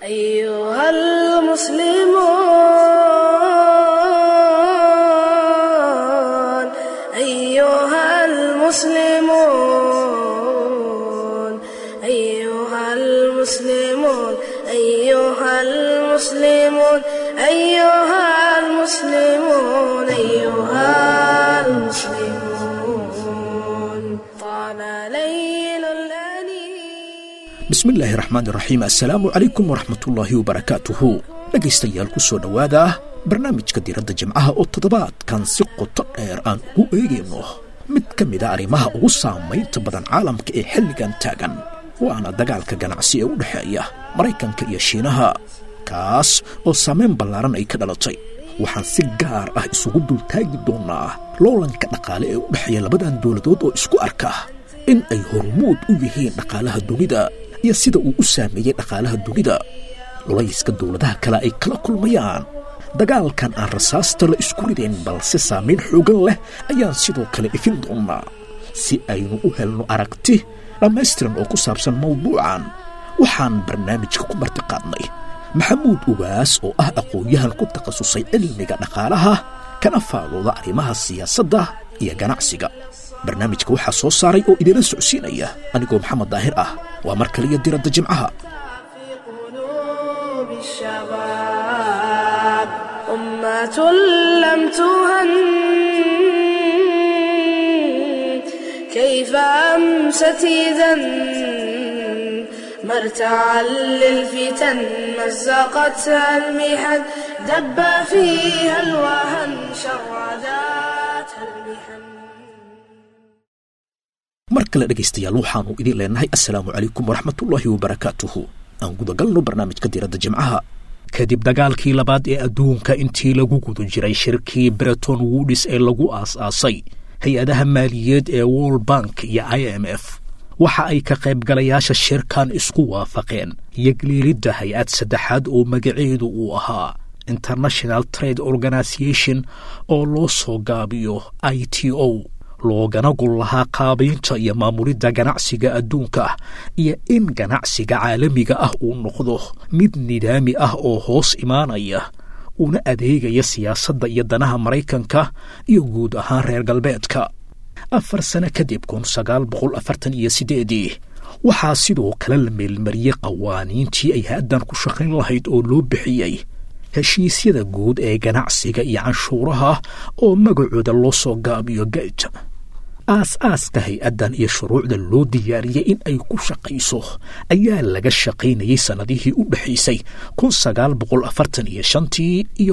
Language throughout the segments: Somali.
أيها المسلمون أيها المسلمون أيها المسلمون أيها المسلمون أيها المسلمون أيها المسلمون طال ليل الأنين بسم الله الرحمن الرحيم السلام عليكم ورحمة الله وبركاته dhegaystayaal ku soo dhowaada barnaamijka diiradda jimcaha oo toddobaadkan si qoto dheer aan ugu eegayno mid ka mid a arrimaha ugu saamaynta badan caalamka ee xilligan taagan waana dagaalka ganacsi ee u dhexeeya maraykanka iyo shiinaha kaas oo saameyn ballaaran ay ka dhalatay waxaan si gaar ah isugu dultaagi doonaa loolanka dhaqaale ee u dhexeeya labadan dowladood oo isku arka in ay hormuud u yihiin dhaqaalaha dunida iyo sida uu u saameeyey dhaqaalaha dunida culayska dowladaha kale ay kala kulmayaan dagaalkan aan rasaasta la isku ridayn balse saamayn xoogan leh ayaan sidoo kale ifin doonaa si aynu u helno aragti dhammaystiran oo ku saabsan mawduucan waxaan barnaamijka ku martiqaadnay maxamuud ugaas oo ah aqoon-yahan ku takhasusay cilmiga dhaqaalaha kana faalooda arrimaha siyaasadda iyo ganacsiga barnaamijka waxaa soo saaray oo idinla socodsiinaya anigoo maxamed daahir ah waa mar kaliya diiradda jimcaha الشباب أمة لم تهن كيف أمست إذن مرتعا للفتن مزقتها المحن دب فيها الوهن شرداتها المحن mar kale dhegaystayaal waxaanu idin leenahay assalaamu calaykum waraxmatullaahi wabarakaatuhu aan gudagalno barnaamijka diiradda jimcaha kadib dagaalkii labaad ee adduunka intii lagu guda jiray shirkii Bretton Woods ee lagu aas-aasay hay-adaha maaliyadeed ee World Bank iyo IMF waxa ay ka qaybgalayaasha shirkan isku waafaqeen yagleelidda hay-ad saddexaad oo magaceedu uu ahaa International Trade Organization oo loo soo gaabiyo ITO loogana gol lahaa qaabaynta iyo maamulidda ganacsiga adduunka iyo in ganacsiga caalamiga ah uu noqdo mid nidaami ah oo hoos imaanaya una adeegaya siyaasadda iyo danaha Maraykanka iyo guud ahaan reer galbeedka 4 sano kadib 1948 waxaa sidoo kale la meelmariyey qawaaniintii ay haddan ku shaqayn lahayd oo loo bixiyey heshiisyada guud ee ganacsiga iyo canshuuraha oo magacooda loo soo gaabiyo GATT aas-aaska hay-addan iyo shuruucda loo diyaariyey in ay ku shaqayso ayaa laga shaqaynayay sannadihii u dhexaysay 1945 iyo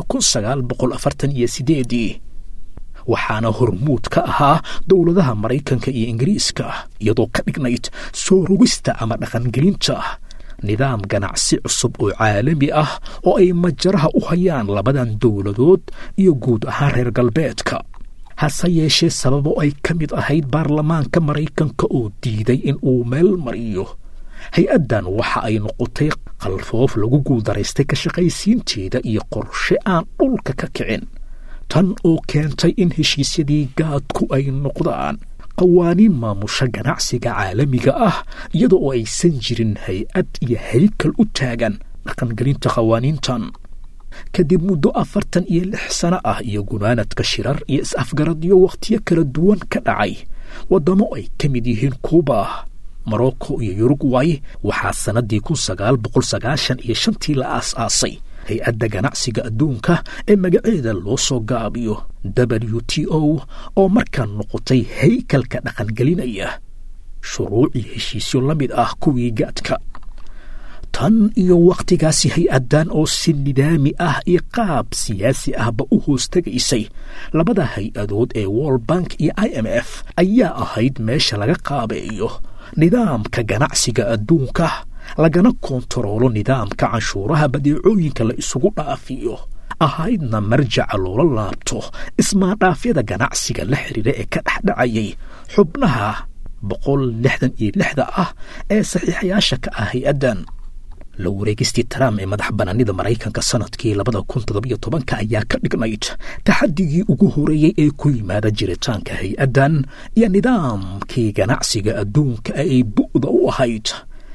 1948 waxaana hormuud ka ahaa dowladaha Maraykanka iyo Ingiriiska iyadoo ka dhignayd soo rogista ama dhaqangelinta nidaam ganacsi cusub oo caalami ah oo ay majaraha u hayaan labadan dowladood iyo guud ahaan reer galbeedka hase yeeshee sababo ay ka mid ahayd baarlamaanka Maraykanka oo diiday in uu meel mariyo hay-addan waxa ay noqotay qalfoof lagu guuldaraystay ka shaqaysiinteeda iyo qorshe aan dhulka ka kicin tan oo keentay in heshiisyadii gaadku ay noqdaan qawaaniin maamusha ganacsiga caalamiga ah iyadoo oo aysan jirin hay-ad iyo haykal u taagan dhaqangelinta qawaaniintan kadib muddo 46 sano ah iyo gunaanadka shirar iyo is-afgaradyo wakhtiyo kala duwan ka dhacay waddamo ay ka mid yihiin Cuba, Morocco iyo Uruguay waxaa sanadii 1995 la aas-aasay hay-adda ganacsiga adduunka ee magaceeda loo soo gaabiyo WTO oo markaa noqotay haykalka dhaqangelinaya shuruuc iyo heshiisyo la mid ah kuwii gaadka tan iyo wakhtigaasi hay-addan oo si nidaami ah iyo qaab siyaasi ahba u hoostagaysay labada hay-adood ee World Bank iyo IMF ayaa ahayd meesha laga qaabeeyo nidaamka ganacsiga adduunka lagana kontaroolo nidaamka canshuuraha badeecooyinka la isugu dhaafiyo ahaydna marjaca loola laabto ismaadhaafyada ganacsiga la xiriira ee ka dhexdhacayay xubnaha 166 ah ee saxiixayaasha ka ah hay-addan la wareegistii Trump ee madax banaanida Maraykanka sanadkii 2017 ayaa ka dhignayd taxadigii ugu horeeyay ee ku yimaada jiritaanka hay-addan iyo nidaamkii ganacsiga adduunka ay bu'da u ahayd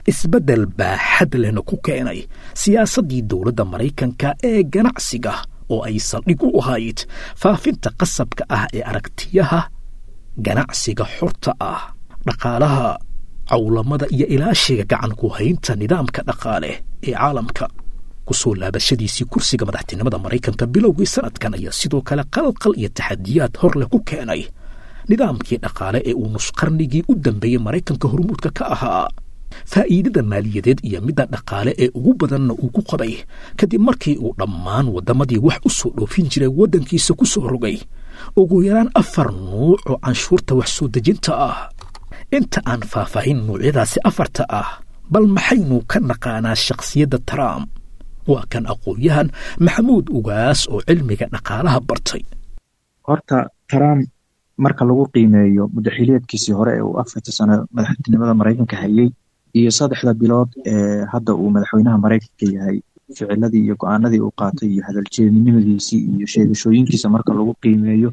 isbeddel baaxad lehna ku keenay siyaasaddii dowladda maraykanka ee ganacsiga oo ay saldhig u ahayd faafinta qasabka ah ee aragtiyaha ganacsiga xorta ah, dhaqaalaha cawlamada iyo ilaashiga gacan ku haynta nidaamka dhaqaale ee caalamka. kusoo laabashadiisii kursiga madaxtinimada maraykanka bilowgii sanadkan ayaa sidoo kale qalqal iyo taxadiyaad hor leh ku keenay nidaamkii dhaqaale ee uu nusqarnigii u dambeeyey maraykanka hormuudka ka ahaa. faa'iidada maaliyadeed iyo midda dhaqaale ee ugu badanna uu ku qabay kadib markii uu dhammaan waddamadii wax u soo dhoofin jiray waddankiisa ku soo rogay ugu yaraan 4 nuuc oo canshuurta wax soo dejinta ah. inta aan faahfaahin nuucyadaasi 4 ah, bal maxaynu ka naqaanaa shakhsiyadda Trump? waa kan aqoonyahan maxamuud ugaas oo cilmiga dhaqaalaha bartay. horta Trump marka lagu qiimeeyo madaxweynaadkiisii hore ee uu 4 sano madaxtinimada maraykanka hayay iyo 3 bilood ee hadda uu madaxweynaha maraykanka yahay, ficiladii iyo go'aanadii uu qaatay iyo hadaljeedinimadiisii iyo sheegashooyinkiisa marka lagu qiimeeyo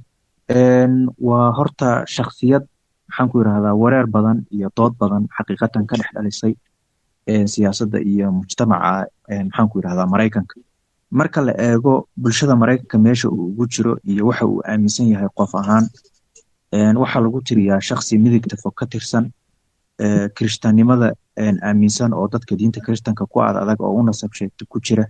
waa horta shakhsiyad maxaan ku yiraahdaa wareer badan iyo dood badan xaqiiqatan ka dhex dhalisay siyaasadda iyo mujtamaca maxaan ku yiraahdaa maraykanka. marka la eego bulshada maraykanka meesha uu ugu jiro iyo waxa uu aaminsan yahay qof ahaan, waxaa lagu tiriyaa shakhsi midigta fog ka tirsan, kirishtaannimada aaminsan oo dadka diinta kirishtanka ku adag oo u nasab sheegta ku jira.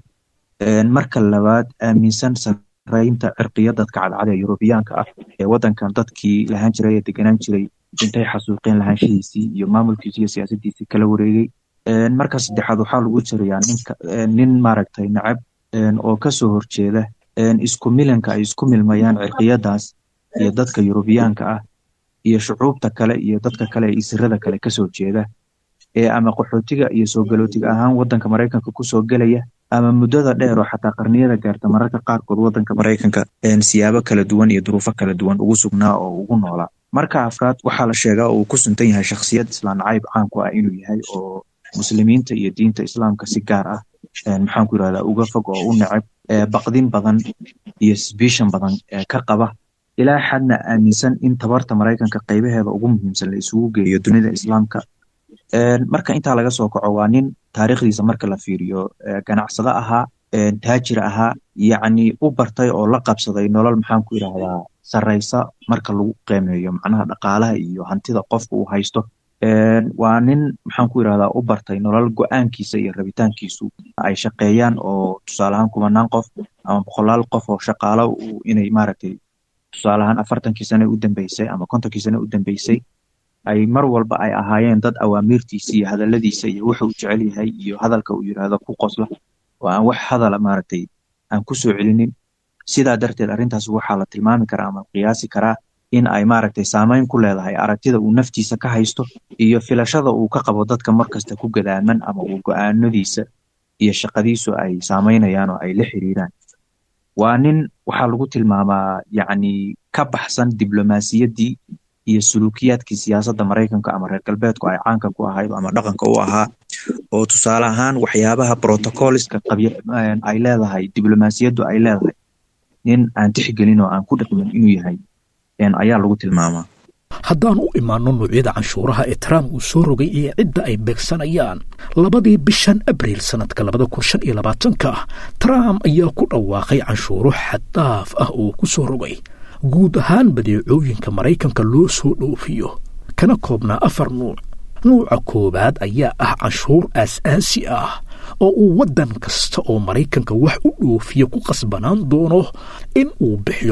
marka labaad aaminsan sarreynta cirqiyada dadka cadcad ee Yurubiyaanka ah ee waddankan dadkii lahaan jiray ee deganaan jiray intay xasuuqeen lahaanshihiisii iyo maamulkiisii iyo siyaasaddiisii kala wareegay. marka saddexaad waxaa lagu tiriyaa nin maaragtay nacab oo ka soo horjeeda isku milanka ay isku milmayaan cirqiyadaas iyo dadka Yurubiyaanka ah iyo shucuubta kale iyo dadka kale ee isirada kale ka soo jeeda ee ama qaxootiga iyo soo galootiga ahaan waddanka maraykanka ku soo galaya ama muddada dheer oo xataa qarniyada gaarta mararka qaarkood waddanka maraykanka siyaabo kala duwan iyo duruufo kala duwan ugu sugnaa oo ugu noolaa. marka afraad waxaa la sheegaa oo uu ku suntan yahay shakhsiyad islaan nacayb caan ku ah inuu yahay oo muslimiinta iyo diinta islaamka si gaar ah maxaan ku yiraahdaa uga fog oo u nacab baqdin badan iyo suspicion badan ka qaba, ilaa xadna aaminsan in tabarta maraykanka qaybaheeda ugu muhiimsan la isugu geeyo dunida islaamka. marka intaa laga soo kaco waa nin taariikhdiisa marka la fiiriyo ganacsado ahaa, taajir ahaa, yacni u bartay oo la qabsaday nolol maxaan ku yiraahdaa sarreysa marka lagu qiimeeyo macnaha dhaqaalaha iyo hantida qofka uu haysto. waa nin maxaan ku yiraahdaa u bartay nolol go'aankiisa iyo rabitaankiisu ay shaqeeyaan oo tusaale ahaan 10 qof ama 100 qof oo shaqaalo inay maaragtay tusaale ahaan 40 sano u dambeysay ama 50 sano u dambeysay ay mar walba ay ahaayeen dad awaamirtiisa iyo hadaladiisa iyo waxa uu jecel yahay iyo hadalka uu yiraahdo ku qosla oo aan wax hadal maaragtay aan ku soo celinin. sidaa darteed arrintaas waxaa la tilmaami karaa ama qiyaasi karaa in ay maaragtay saameyn ku leedahay aragtida uu naftiisa ka haysto iyo filashada uu ka qabo dadka markasta ku gadaaman ama uu go'aanadiisa iyo shaqadiisu ay saameynayaan oo ay la xiriiraan. waa nin waxaa lagu tilmaamaa yacni ka baxsan diblomaasiyaddii iyo suluukiyaadkii siyaasadda maraykanka ama reer galbeedku ay caanka ku ahayd ama dhaqanka u ahaa, oo tusaale ahaan waxyaabaha protocoliska ay leedahay diblomaasiyaddu ay leedahay nin aan tixgelin oo aan ku dhaqmin inuu yahay ayaa lagu tilmaamaa. haddaan u imaanno nuucyada canshuuraha ee Trump uu soo rogay iyo cidda ay beegsanayaan 2 bishan Abriil sanadka 2025 Trump ayaa ku dhawaaqay canshuuro xad dhaaf ah oo ku soo rogay guud ahaan badeecooyinka maraykanka loo soo dhoofiyo kana koobnaa 4 nuuc. nuuca koobaad ayaa ah canshuur aasaasi ah oo uu waddan kasta oo maraykanka wax u dhoofiyo ku qasbanaan doono in uu bixiyo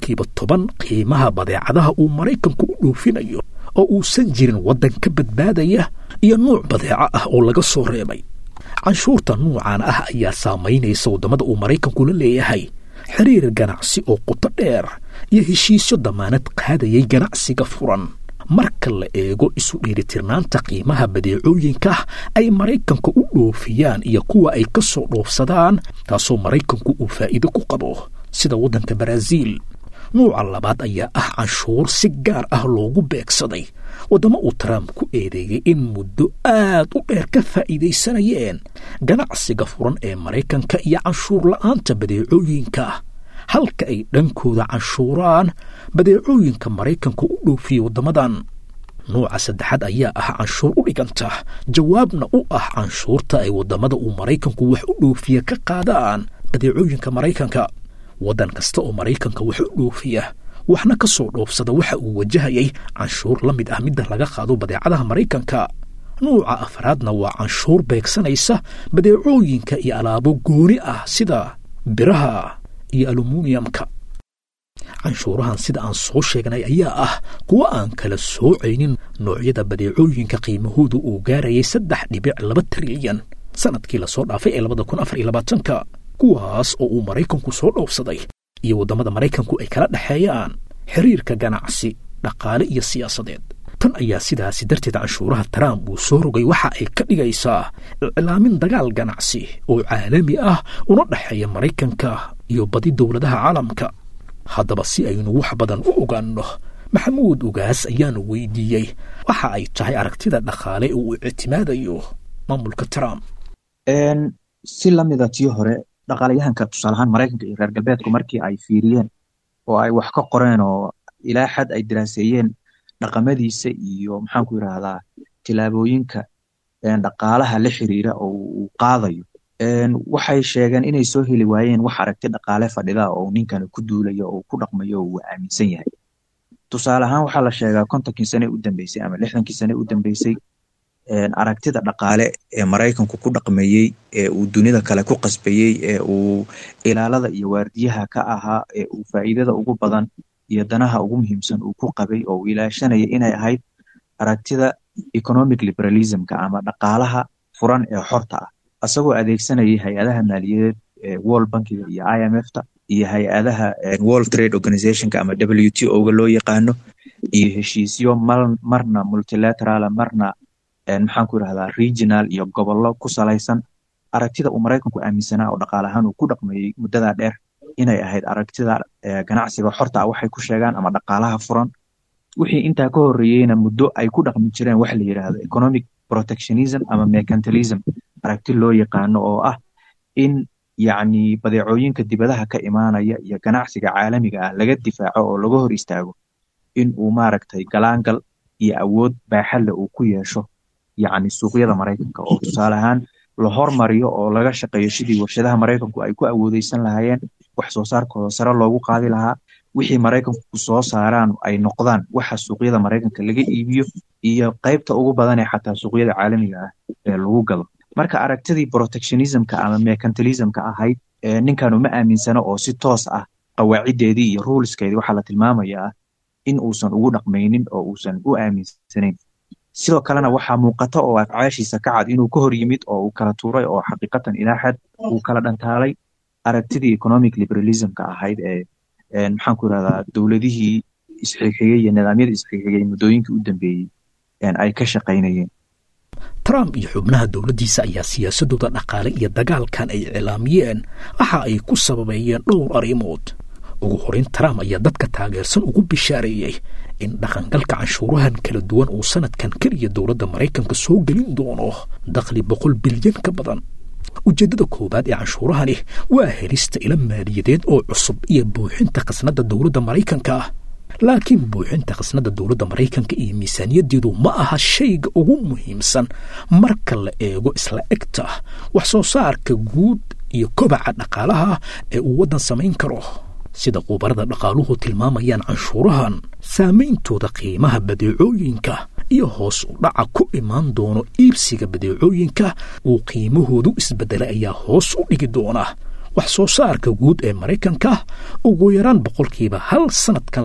10% qiimaha badeecadaha uu maraykanku u dhoofinayo oo uusan jirin waddan ka badbaadaya iyo nuuc badeeco ah oo laga soo reebay. canshuurta nuucan ah ayaa saamaynaysa waddamada uu maraykanku la leeyahay xiriir ganacsi oo qoto dheer iyo heshiisyo damaanad qaadayay ganacsiga furan. marka la eego isu dheelitirnaanta qiimaha badeecooyinka ay maraykanka u dhoofiyaan iyo kuwa ay ka soo dhoofsadaan, taasoo maraykanku uu faa'iido ku qabo sida waddanka Brazil. nuuca labaad ayaa ah canshuur si gaar ah loogu beegsaday waddamo uu Trump ku eedeeyay in muddo aad u dheer ka faa'iidaysanayeen ganacsiga furan ee maraykanka iyo canshuur la'aanta badeecooyinka, halka ay dhankooda canshuuraan badeecooyinka maraykanka u dhoofiya waddamadan. nooca saddexaad ayaa ah canshuur u dhiganta jawaabna u ah canshuurta ay waddamada uu maraykanku wax u dhoofiya ka qaadaan badeecooyinka maraykanka waddan kasta oo maraykanka wax u dhoofiya waxna ka soo dhoofsada waxa uu wajahayay canshuur la mid ah midda laga qaado badeecadaha maraykanka nuuca afraadna waa canshuur beegsanaysa badeecooyinka iyo alaabo gooni ah sida biraha iyo aluminiyamka canshuurahan sida aan soo sheegnay ayaa ah kuwa aan kala soocaynin noocyada badeecooyinka qiimahoodu uu gaarayay 3.2 trilyan sanadkii la soo dhaafay ee 2024 kuwaas oo uu maraykanku soo dhoofsaday iyo waddamada maraykanku ay kala dhaxeeyaan xiriirka ganacsi dhaqaale iyo siyaasadeed tan ayaa sidaasi darteed canshuuraha Trump uu soo rogay waxa ay ka dhigaysaa iclaamin dagaal ganacsi oo caalami ah una dhaxeeya maraykanka iyo badi dowladaha caalamka haddaba si aynu wax badan u ogaanno maxamuud ugaas ayaanu weydiiyey waxa ay tahay aragtida dhaqaale uu ictimaadayo maamulka Trump si la mid ah tii hore dhaqaalayahanka tusaalahan maraykanka iyo reer galbeedku markii ay fiiriyeen oo ay wax ka qoreen oo ilaa xad ay diraaseeyeen dhaqamadiisa iyo maxaan ku yiraahdaa tilaabooyinka dhaqaalaha la xiriira oo uu qaadayo waxay sheegeen inay soo heli waayeen wax aragti dhaqaale fadhida oo ninkan ku duulayo oo ku dhaqmayo oo aaminsan yahay tusaale ahaan waxaa la sheegaa 50 sano u dambeysay ama 60 sano u dambeysay aragtida dhaqaale ee maraykanku ku dhaqmayay ee uu dunida kale ku qasbayay ee uu ilaalada iyo waardiyaha ka ahaa ee uu faa'iidada ugu badan iyo danaha ugu muhiimsan uu ku qabay oo ilaashanaya inay ahayd aragtida economic liberalism-ka ama dhaqaalaha furan ee xorta ah asagoo adeegsanayay hay'adaha maaliyadeed ee World Bank-ga iyo IMF-ta iyo hay'adaha World Trade Organization-ka ama WTO-ga loo yaqaano iyo heshiisyo marna multilateral marna maxaan ku yiraahdaa regional iyo gobollo ku salaysan aragtida uu maraykanku aaminsanaa oo dhaqaalahan uu ku dhaqmayay muddada dheer inay ahayd aragtida ganacsiga xorta ah waxay ku sheegaan ama dhaqaalaha furan wixii intaa ka horeeyayna muddo ay ku dhaqmi jireen wax la yiraahdo economic protectionism ama mercantilism aragti loo yaqaano oo ah in yacni badeecooyinka dibadaha ka imaanaya iyo ganacsiga caalamiga ah laga difaaco oo laga hor istaago in uu maaragtay galaangal iyo awood baaxad uu ku yeesho yacni suuqyada maraykanka oo tusaale ahaan la hormariyo oo laga shaqeeyo sidii warshadaha maraykanku ay ku awoodeysan lahaayeen wax soo saarkooda sare loogu qaadi lahaa wixii maraykanku ku soo saaraan ay noqdaan waxa suuqyada maraykanka laga iibiyo iyo qaybta ugu badan ee xataa suuqyada caalamiga ah ee lagu gado marka aragtidii protectionism-ka ama mercantilism-ka ahayd ninkan uma aaminsano oo si toos ah qawaacideedii iyo ruleskeedii waxaa la tilmaamayaa in uusan ugu dhaqmaynin oo uusan u aaminsanayn sidoo kalena waxaa muuqata oo afcaashiisa ka cad inuu ka hor yimid oo uu kala tuuray oo xaqiiqatan ilaa xad uu kala dhantaalay aragtidii economic liberalism-ka ahayd ee maxaan ku yiraahdaa dowladihii isxigxigay iyo nidaamyada isxigxigay muddooyinkii u dambeeyey ay ka shaqaynayeen Trump iyo xubnaha dowladdiisa ayaa siyaasadooda dhaqaale iyo dagaalkan ay iclaamiyeen waxa ay ku sababeeyeen dhowr arrimood ugu horeyn Trump ayaa dadka taageersan ugu bishaareeyay in dhaqangalka canshuurahan kala duwan uu sanadkan kaliya dowladda maraykanka soo gelin doono dakhli 100 bilyan ka badan ujeedada koobaad ee canshuurahani waa helista ilo maaliyadeed oo cusub iyo buuxinta khasnada dowladda maraykanka laakiin buuxinta khasnada dowladda maraykanka iyo miisaaniyadeedu ma aha shayga ugu muhiimsan marka la eego isla egta wax soo saarka guud iyo kobaca dhaqaalaha ee uu waddan samayn karo sida khubarada dhaqaaluhu tilmaamayaan canshuurahan saameyntooda qiimaha badeecooyinka iyo hoos u dhaca ku imaan doono iibsiga badeecooyinka uu qiimahoodu isbedelay ayaa hoos u dhigi doona wax soo saarka guud ee maraykanka ugu yaraan 1% sanadkan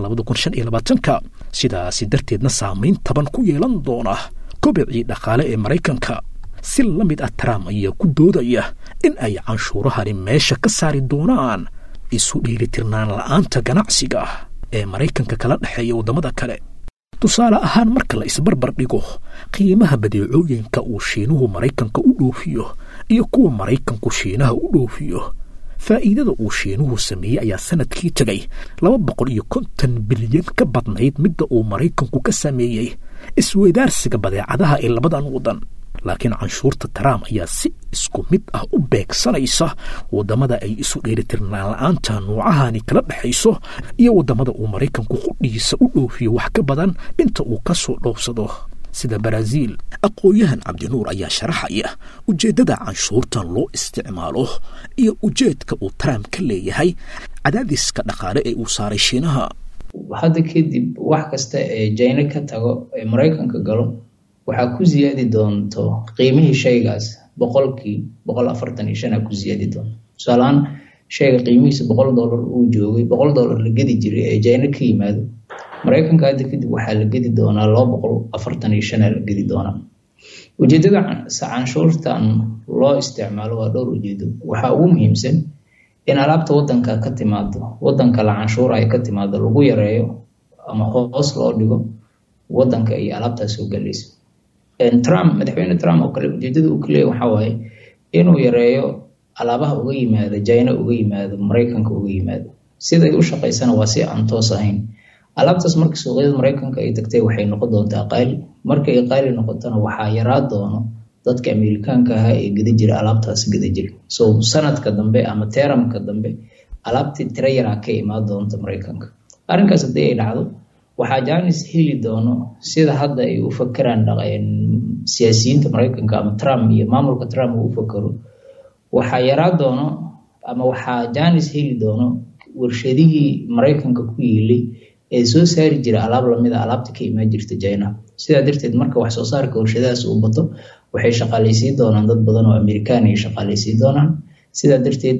2025 sidaasi darteedna saameyn taban ku yeelan doona kobicii dhaqaale ee maraykanka si la mid ah Trump ayaa ku doodaya in ay canshuurahani meesha ka saari doonaan isu dheelitirnaan la'aanta ganacsiga ee maraykanka kala dhaxeeya waddamada kale tusaale ahaan marka la isbarbar dhigo qiimaha badeecooyinka uu shiinuhu maraykanka u dhoofiyo iyo kuwa maraykanku shiinaha u dhoofiyo faa'iidada uu shiinuhu sameeyay ayaa sanadkii tagay 250 bilyan ka badnayd midda uu maraykanku ka sameeyay isweydaarsiga badeecadaha ee labadan waddan laakiin canshuurta Trump ayaa si isku mid ah u beegsanaysa wadamada ay isu dheelitirnaan la'aanta nuucahani kala dhaxayso iyo wadamada uu Maraykanku qudhiisa u dhoofiyo wax ka badan inta uu ka soo dhoofsado sida Brazil. aqoonyahan Cabdinuur ayaa sharaxaya ujeedada canshuurtan loo isticmaalo iyo ujeedka uu Trump ka leeyahay cadaadiska dhaqaale ee uu saaray Shiinaha. hadda kadib wax kasta ee China ka tago ee Maraykanka galo waxaa ku ziyaadi doonto qiimihii shaygaas 145 ku ziyaadi doonto. Tusaalehaan shayga qiimihiisa $100 uu joogay $100 la gedi jiray ee China ka yimaado Maraykanka hadda kadib waxaa la gedi doonaa 245 la gedi doonaa. ujeedada canshuurtan loo isticmaalo waa dhowr ujeedo. waxaa ugu muhiimsan in alaabta wadanka ka timaado wadanka la canshuur ay ka timaado lagu yareeyo ama hoos loo dhigo wadanka iyo alaabtaas soo galaysa. madaxweyne Trump oo kale ujeedada uu kaleeyahay waxa waaye inuu yareeyo alaabaha uga yimaada China uga yimaado Maraykanka uga yimaado. sida ay u shaqeysana waa si aan toos ahayn. alaabtaas marka suuqyada Maraykanka ay tagtay waxay noqon doontaa qaali. markay qaali noqotana waxaa yaraa doono dadka Amerikaanka ah ee gada jira alaabtaas gada jira. so sanadka dambe ama teeramka dambe alaabtii tira yaraa ka imaan doonta Maraykanka. arrinkaas haddii ay dhacdo waxaa jaanis heli doono sida hadda ay u fakaraan siyaasiyiinta Maraykanka ama Trump iyo maamulka Trump uu fakaro. waxaa yaraa doono ama waxaa jaanis heli doono warshadihii Maraykanka ku yiilay ee soo saari jira alaab lamida alaabta ka imaan jirta China. sidaa darteed marka wax soo saarka warshadahaas uu bato waxay shaqaaleysiin doonaan dad badan oo Amerikaan ay shaqaaleysiin doonaan. sidaa darteed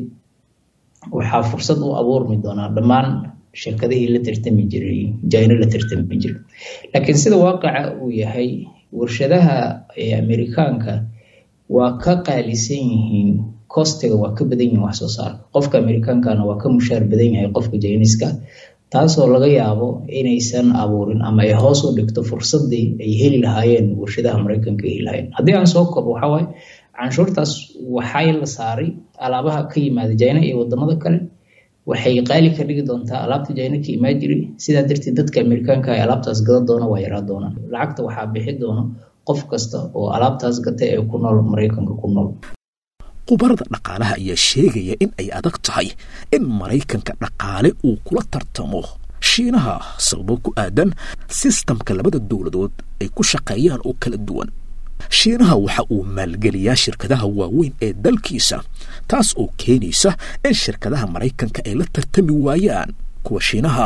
waxaa fursad u abuurmi doonaa dhammaan shirkadihii la tartami jiray China la tartami jiray. laakiin sida waaqaca uu yahay warshadaha ee Amerikaanka waa ka qaalisan yihiin costiga waa ka badan yihiin wax soo saarka. qofka Amerikaankana waa ka mushaar badan yahay qofka Chinese-ka taasoo laga yaabo inaysan abuurin ama ay hoos u dhigto fursadii ay heli lahaayeen warshadaha Maraykanka ay heli lahaayeen. haddii aan soo koobo waxa waaye canshuurtaas waxay la saaray alaabaha ka yimaada China iyo wadamada kale waxay qaali ka dhigi doontaa alaabta China ka imaan jiray. sidaa darteed dadka Amerikaanka ay alaabtaas gada doona waa yaraa doonaan. lacagta waxaa bixi doona qof kasta oo alaabtaas gata ee ku nool Maraykanka ku nool. khubarada dhaqaalaha ayaa sheegaya in ay adag tahay in Maraykanka dhaqaale uu kula tartamo Shiinaha sababo ku aadan sistamka labada dowladood ay ku shaqeeyaan oo kala duwan. Shiinaha waxa uu maalgeliyaa shirkadaha waaweyn ee dalkiisa taas oo keenaysa in shirkadaha Maraykanka ay la tartami waayaan kuwa Shiinaha.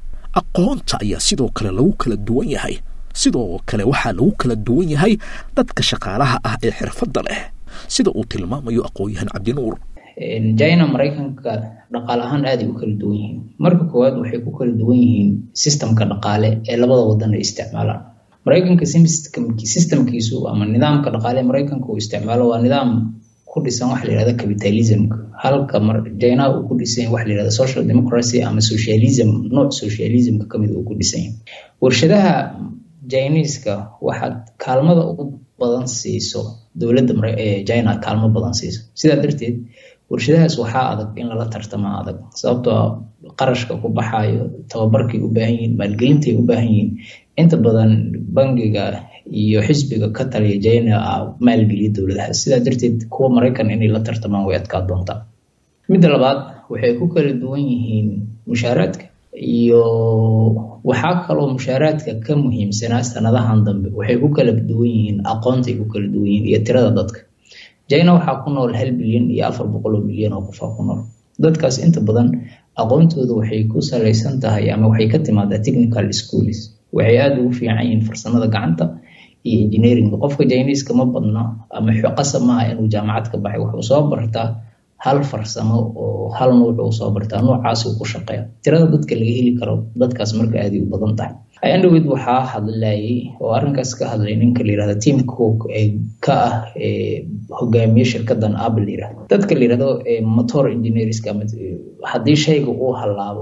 aqoonta ayaa sidoo kale lagu kala duwan yahay. sidoo kale waxaa lagu kala duwan yahay dadka shaqaalaha ah ee xirfadda leh sida uu tilmaamayo aqoonyahan Cabdinuur. China Maraykanka dhaqaale ahaan aad ay u kala duwan yihiin. marka koowaad waxay ku kala duwan yihiin sistamka dhaqaale ee labada wadan ay isticmaalaan. Maraykanka systemkiisu ama nidaamka dhaqaale Maraykanka uu isticmaalo waa nidaam ku dhisan wax la yiraahdo capitalism, halka China uu ku dhisan wax la yiraahdo social democracy ama socialism. nooc socialism ka mid uu ku dhisan yahay. warshadaha Chinese-ka waxa kaalmada ugu badan siiso dawladda China kaalmo badan siiso. sidaa darteed warshadahaas waxaa adag in lala tartamo adag sababtoo qarashka ku baxayo tababarkay u baahan yihiin maalgelintay u baahan yihiin. inta badan bangiga iyo xisbiga ka taliya China maalgeliya dawladaha. sidaa darteed kuwa Maraykan inay la tartamaan way adkaa doontaa. midda labaad waxay ku kala duwan yihiin mushaaraadka iyo waxaa kaloo mushaaraadka ka muhiimsanaa sanadahan dambe waxay ku kala duwan yihiin aqoontay ku kala duwan yihiin iyo tirada dadka. China waxaa ku nool 1 bilyan iyo 400 milyan oo qof ku nool. dadkaas inta badan aqoontooda waxay ku salaysan tahay ama waxay ka timaadaa technical schools. waxay aad ugu fiican yihiin farsamada gacanta iyo engineering. qofka Chinese-ka ma badna ama qasab ma aha inuu jaamacad ka baxay. wuxuu soo bartaa hal farsamo oo hal nooc uu soo bartaa noocaas uu ku shaqeeyo. tirada dadka laga heli karo dadkaas marka aad u badan tahay. Android waxaa hadlayay oo arrinkaas ka hadlay ninka la yiraahdo Tim Cook ee ka ah hogaamiye shirkadan Apple yiraahdo. dadka la yiraahdo motor engineers ka mid hadii shayga uu halaabo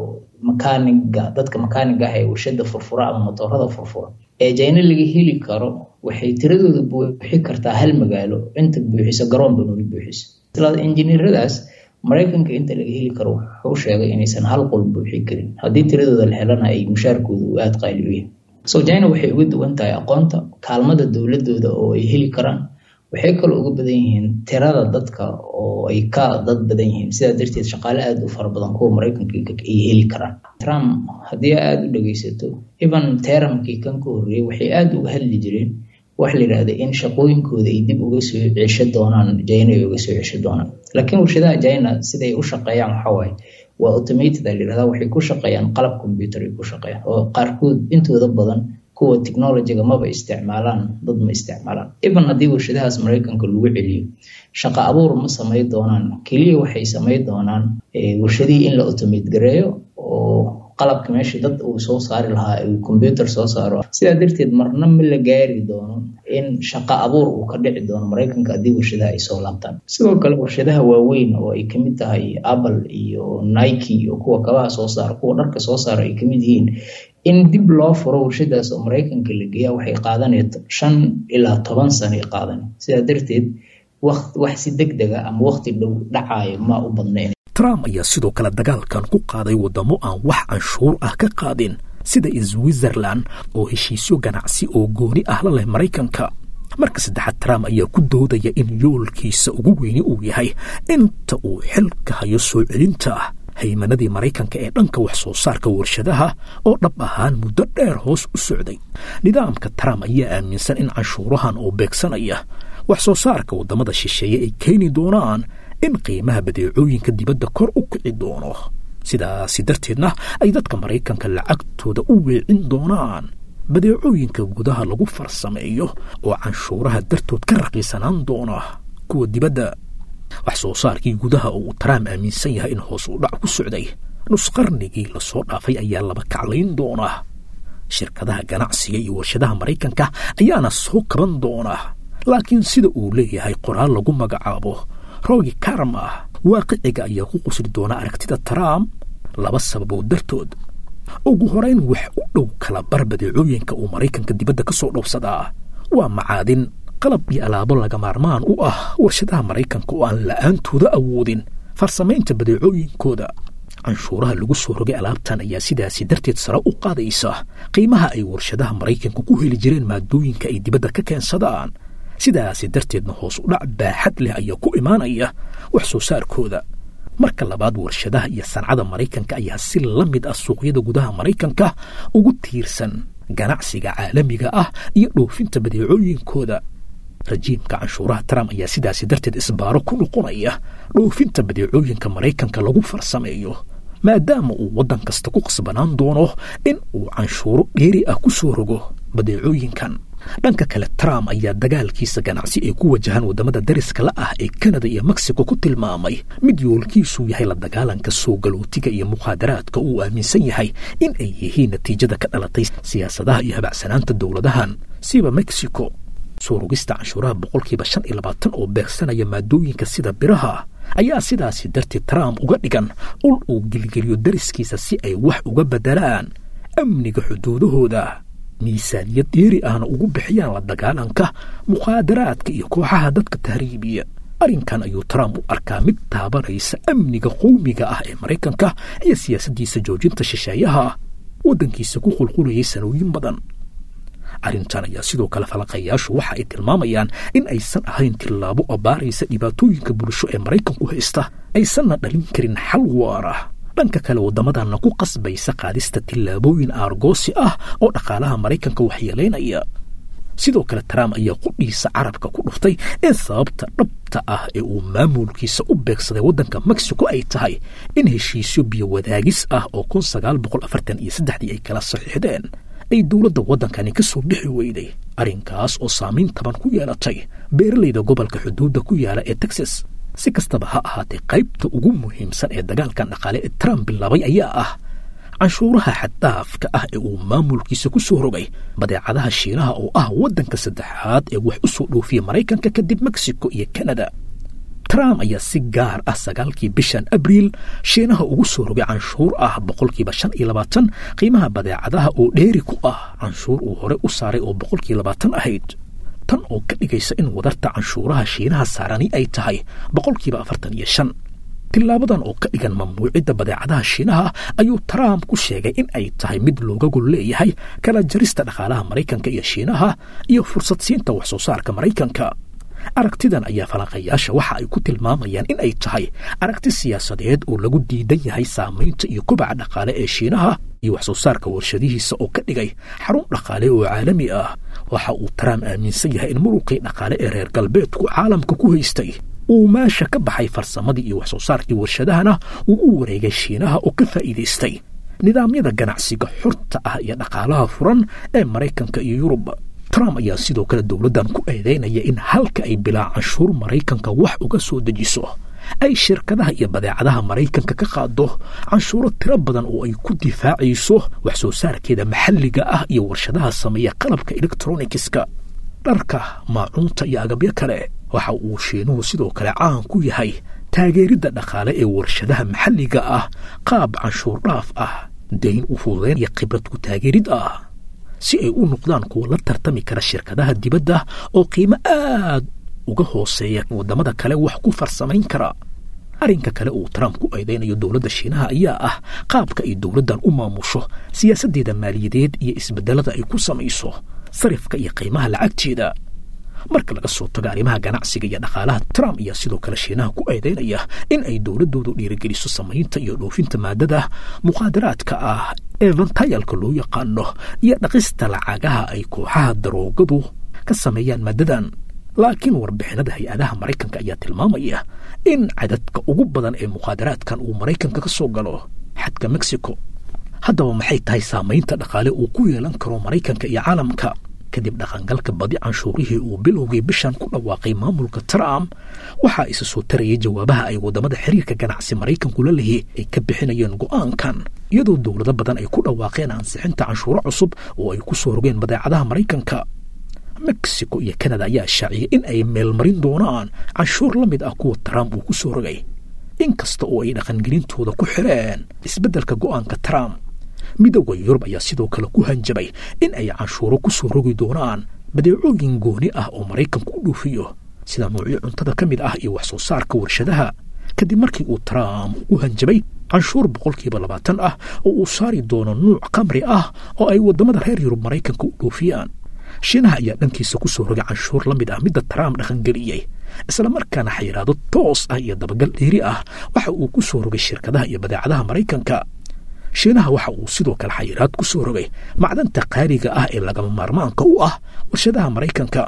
dadka makaaniga ah ee warshada furfura ama motorada furfura ee China laga heli karo waxay tiradooda buuxi kartaa hal magaalo inta buuxisa garoon banoni buuxisa. engineeradaas Maraykanka inta laga heli karo wuxuu sheegay inaysan hal qol buuxin karin haddii tiradooda la helana ay mushaarkoodu aad qaali u yahay. China waxay uga duwan tahay aqoonta kaalmada dawladooda oo ay heli karaan waxay kaloo uga badan yihiin tirada dadka oo ay ka dad badan yihiin sidaa darteed shaqaale aad u fara badan kuwa Mareykanka ay heli karaan. Trump haddii aad u dhageysato even termkii kan ka horreeyay waxay aad uga hadli jireen wax la yiraahdo in shaqooyinkooda ay dib uga soo cesho doonaan China ay uga soo cesho doonaan. Laakiin warshadaha China siday u shaqeeyaan waxa waaye waa automated la yiraahdo, waxay ku shaqeeyaan qalab computer ay ku shaqeeyaan oo qaarkood intooda badan kuwa technology-ga maba isticmaalaan, dad ma isticmaalaan. Even haddii warshadahaas Mareykanka lagu celiyo shaqo abuur ma sameyn doonaan, kaliya waxay sameyn doonaan warshadii in la automate gareeyo oo qalabka meesha dad uu soo saari lahaa uu computer soo saaro. Sidaa darteed marna ma la gaari doono in shaqo abuur uu ka dhici doono Mareykanka haddii warshadaha ay soo laabtaan. Sidoo kale warshadaha waaweyn oo ay kamid tahay Apple iyo Nike iyo kuwa kabaha soo saara, kuwa dharka soo saara ay kamid yihiin, in dib loo furo warshadaas oo Mareykanka la geeyaa waxay qaadanaysaa 5 ilaa 10 sano qaadan. Sidaa darteed wax si degdeg ah ama waqti dhow dhacayo ma u badnayn. Trump ayaa sidoo kale dagaalkan ku qaaday wadamo aan wax canshuur ah ka qaadin sida Switzerland oo heshiisyo ganacsi oo gooni ah la leh Mareykanka. Marka saddexaad Trump ayaa ku doodaya in yoolkiisa ugu weyn uu yahay inta uu xilka hayo soo celinta haymanadii Mareykanka ee dhanka wax soo saarka warshadaha oo dhab ahaan muddo dheer hoos u socday. Nidaamka Trump ayaa aaminsan in canshuurahan oo beegsanaya wax soo saarka wadamada shisheeye ay keeni doonaan in qiimaha badeecooyinka dibadda kor u kici doono, sidaas darteedna ay dadka Mareykanka lacagtooda u weecin doonaan badeecooyinka gudaha lagu farsameeyo oo canshuuraha dartood ka raqiisanaan doona kuwa dibadda. wax soo saarkii gudaha oo Trump aaminsan yahay in hoos u dhac ku socday nus qarnigii la soo dhaafay ayaa laba kaclayn doona. shirkadaha ganacsiga iyo warshadaha Mareykanka ayaana soo kaban doona, laakiin sida uu leeyahay qoraal lagu magacaabo Rogi Karma, waaqiciga ayaa ku qusri doona aragtida Trump laba sababood dartood. ugu horeyn wax u dhow kala bar badeecooyinka uu Mareykanka dibadda ka soo dhowsadaa waa macaadin, qalab iyo alaabo laga maarmaan u ah warshadaha Mareykanka oo aan la'aantooda awoodin farsamaynta badeecooyinkooda. canshuuraha lagu soo rogay alaabtan ayaa sidaasi darteed sare u qaadaysa qiimaha ay warshadaha Mareykanka ku heli jireen maadooyinka ay dibadda ka keensadaan. sidaasi darteedna hoos u dhac baaxad leh ayaa ku imaanaya wax soo saarkooda. marka labaad warshadaha iyo sancada Mareykanka ayaa si la mid ah suuqyada gudaha Mareykanka ugu tiirsan ganacsiga caalamiga ah iyo dhoofinta badeecooyinkooda. rajiimka canshuuraha Trump ayaa sidaasi darteed isbaaro ku noqonaya dhoofinta badeecooyinka Mareykanka lagu farsameeyo, maadaama uu waddan kasta ku qasbanaan doono in uu canshuuro dheeri ah ku soo rogo badeecooyinkan. dhanka kale Trump ayaa dagaalkiisa ganacsi ee ku wajahan wadamada dariska la ah ee Canada iyo Mexico ku tilmaamay mid yoolkiisu yahay la dagaalanka soo galootiga iyo muqaadaraadka uu aaminsan yahay in ay yihiin natiijada ka dhalatay siyaasadaha iyo habacsanaanta dowladahan siba Mexico. soo rogista canshuuraha 25% oo beegsanaya maadooyinka sida biraha ayaa sidaasi darteed Trump uga dhigan ul uu gilgiliyo dariskiisa si ay wax uga bedelaan amniga xuduudahooda, miisaaniyad dheeri ahna ugu bixiyaan la dagaalanka muqaadaraadka iyo kooxaha dadka tahriibiya. arrinkan ayuu Trump u arkaa mid taabanaysa amniga qowmiga ah ee Mareykanka iyo siyaasaddiisa joojinta shisheeyaha waddankiisa ku qulqulayay sanooyin badan. arrintan ayaa sidoo kale falaqayaashu waxa ay tilmaamayaan in aysan ahayn tilaabo abaaraysa dhibaatooyinka bulsho ee Mareykanku haysta, aysanna dhalin karin xal waara. dhanka kale waddamadana ku qasbaysa qaadista tilaabooyin aargoosi ah oo dhaqaalaha Mareykanka waxyeeleynaya. sidoo kale Trump ayaa qudhiisa carabka ku dhuftay in sababta dhabta ah ee uu maamulkiisa u beegsaday waddanka Mexico ay tahay in heshiisyo biyo wadaagis ah oo 1943 ay kala saxiixdeen ay dowladda waddankani ka soo dhixi weyday, arrinkaas oo saameyn taban ku yeelatay beeralayda gobolka xuduudda ku yaala ee Texas. si kastaba ha ahaatee qaybta ugu muhiimsan ee dagaalkan dhaqaale ee Trump bilaabay ayaa ah canshuuraha xad-dhaafka ah ee uu maamulkiisa ku soo rogay badeecadaha Shiinaha oo ah waddanka saddexaad ee wax u soo dhoofiya Mareykanka kadib Mexico iyo Canada. Trump ayaa si gaar ah 9kii bishan Abriil Shiinaha ugu soo rogay canshuur ah 25% qiimaha badeecadaha oo dheeri ku ah canshuur uu hore u saaray oo 20% ahayd, tan oo ka dhigaysa in wadarta canshuuraha Shiinaha saarani ay tahay 45%. tilaabadan oo ka dhigan mamnuucidda badeecadaha Shiinaha ayuu Trump ku sheegay in ay tahay mid looga gol leeyahay kala jarista dhaqaalaha Mareykanka iyo Shiinaha iyo fursad siinta wax soo saarka Mareykanka. aragtidan ayaa falanqayaasha waxa ay ku tilmaamayaan in ay tahay aragti siyaasadeed oo lagu diidan yahay saamaynta iyo kobaca dhaqaale ee Shiinaha iyo wax soo saarka warshadihiisa oo ka dhigay xarun dhaqaale oo caalami ah. waxa uu Trump aaminsan yahay in muruqii dhaqaale ee reer galbeedku caalamka ku haystay uu meesha ka baxay farsamadii iyo wax soo saarkii warshadahana uu u wareegay Shiinaha oo ka faa'iidaystay nidaamyada ganacsiga xurta ah iyo dhaqaalaha furan ee Mareykanka iyo Yurub. Trump ayaa sidoo kale dowladdan ku eedeynaya in halka ay bilaa canshuur Mareykanka wax uga soo dejiso ay shirkadaha iyo badeecadaha Mareykanka ka qaado canshuuro tiro badan oo ay ku difaacayso wax soo saarkeeda maxalliga ah iyo warshadaha sameeya qalabka electronicska, dharka, maacuunta iyo agabyo kale. waxa uu Shiinuhu sidoo kale caan ku yahay taageeridda dhaqaale ee warshadaha maxalliga ah qaab canshuur dhaaf ah, dayn u fududeyn iyo khibrad ku taageerid ah si ay u noqdaan kuwa la tartami kara shirkadaha dibadda oo qiimo aad uga hooseeya wadamada kale wax ku farsamayn kara. arrinka kale uu Trump ku eedeynayo dowladda Shiinaha ayaa ah qaabka ay dowladdan u maamusho siyaasadeeda maaliyadeed iyo isbedelada ay ku samayso sarifka iyo qiimaha lacagteeda. marka laga soo tago arrimaha ganacsiga iyo dhaqaalaha, Trump ayaa sidoo kale Shiinaha ku eedeynaya in ay dowladoodu dhiirigeliso samaynta iyo dhoofinta maadada muqaadaraadka ah ee fentanyl-ka loo yaqaano iyo dhaqista lacagaha ay kooxaha daroogadu ka sameeyaan maadadan. laakiin warbixinada hay-adaha Mareykanka ayaa tilmaamaya in cadadka ugu badan ee muqaadaraadkan uu Mareykanka ka soo galo xadka Mexico. haddaba maxay tahay saamaynta dhaqaale uu ku yeelan karo Mareykanka iyo caalamka kadib dhaqangalka badi canshuurihii uu bilowgii bishan ku dhawaaqay maamulka Trump? waxaa isa soo tarayay jawaabaha ay wadamada xiriirka ganacsi Mareykanku la leeyahay ay ka bixinayeen go'aankan, iyadoo dowlado badan ay ku dhawaaqeen ansixinta canshuuro cusub oo ay ku soo rogeen badeecadaha Mareykanka. Mexico iyo Canada ayaa shaaciyay in ay meelmarin doonaan canshuur la mid ah kuwa Trump uu ku soo rogay, inkasta oo ay dhaqangelintooda ku xireen isbeddelka go'aanka Trump. midowga Yurub ayaa sidoo kale ku hanjabay in ay canshuuro ku soo rogi doonaan badeecooyin gooni ah oo Mareykanku u dhoofiyo sida noocyo cuntada ka mid ah iyo wax soo saarka warshadaha, kadib markii uu Trump u hanjabay canshuur 20% ah oo uu saari doono nuuc khamri ah oo ay wadamada reer Yurub Mareykanka u dhoofiyaan. Shiinaha ayaa dhankiisa ku soo rogay canshuur la mid ah midda Trump dhaqangeliyey, isla markaana xayiraado toos ah iyo dabagal dheeri ah waxa uu ku soo rogay shirkadaha iyo badeecadaha Mareykanka. Shiinaha waxa uu sidoo kale xayiraad ku soo rogay macdanta qaaliga ah ee lagama maarmaanka u ah warshadaha Mareykanka.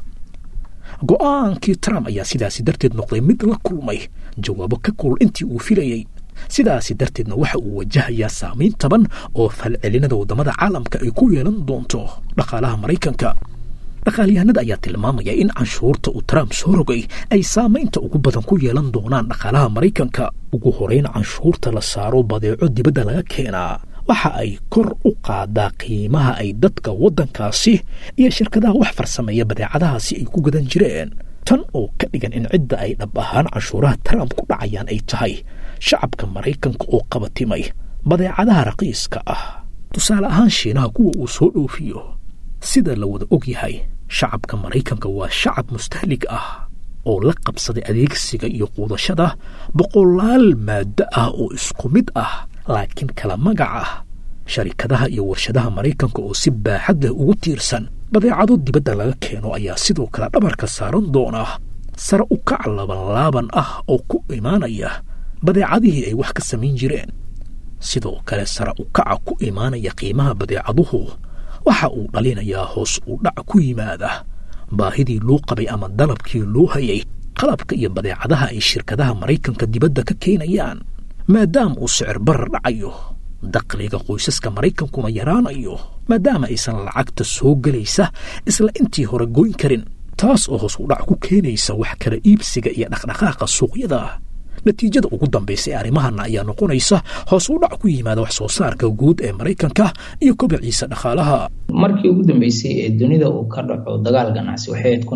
go'aankii Trump ayaa sidaasi darteed noqday mid la kulmay jawaabo ka kulul intii uu filayay. sidaasi darteedna waxa uu wajahayaa saamayn taban oo falcelinada wadamada caalamka ay ku yeelan doonto dhaqaalaha Mareykanka. dhaqaalyahanada ayaa tilmaamaya in canshuurta uu Trump soo rogay ay saamaynta ugu badan ku yeelan doonaan dhaqaalaha Mareykanka. ugu horeyn, canshuurta la saaro badeeco dibadda laga keenaa waxa ay kor u qaadaa qiimaha ay dadka waddankaasi iyo shirkadaha wax farsameeya badeecadahaasi ay ku gadan jireen, tan oo ka dhigan in cidda ay dhab ahaan canshuuraha Trump ku dhacayaan ay tahay shacabka Mareykanka oo qabatimay badeecadaha raqiiska ah. tusaale ahaan, Shiinaha kuwa uu soo dhoofiyo sida la wada og yahay, shacabka Mareykanka waa shacab mustahlig ah oo la qabsaday adeegsiga iyo quudashada boqolaal maaddo ah oo isku mid ah laakiin kala magac ah. sharikadaha iyo warshadaha Mareykanka oo si baaxad leh ugu tiirsan badeecado dibadda laga keeno ayaa sidoo kale dhabarka saaran doona sare u kac laaban ah oo ku imaanaya badeecadihii ay wax ka samayn jireen. sidoo kale sare u kaca ku imaanaya qiimaha badeecaduhu waxa uu dhalinayaa hoos u dhac ku yimaada baahidii loo qabay ama dalabkii loo hayay qalabka iyo badeecadaha ay shirkadaha Mareykanka dibadda ka keenayaan. maadaama uu sicir barar dhacayo, dakhliga qoysaska Mareykanku ma yaraanayo maadaama aysan lacagta soo gelaysa isla intii hore goyn karin, taas oo hoos u dhac ku keenaysa wax kala iibsiga iyo dhaqdhaqaaqa suuqyada. natiijada ugu dambaysa ee arrimahan ayaa noqonaysa hoos u dhac ku yimaada wax soo saarka guud ee Mareykanka iyo kobiciisa dhaqaalaha. markii ugu dambeysay ee dunida uu ka dhaco dagaal ganacsi waxay ahayd